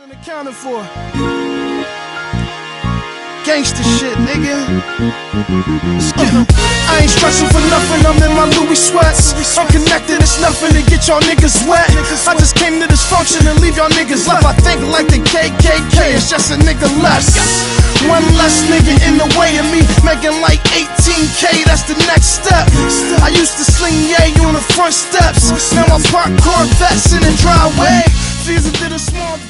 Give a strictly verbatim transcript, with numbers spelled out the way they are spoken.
Accounted for. Gangsta shit, nigga. Let's get 'em. I ain't stressing for nothing, I'm in my Louis sweats. I'm connected, it's nothing to get y'all niggas wet. I just came to this function and leave y'all niggas left. I think like the K K K, it's just a nigga less. One less nigga in the way of me making like eighteen K, that's the next step. I used to sling yay on the front steps. Now I park Corvettes in the driveway. Caesar did a small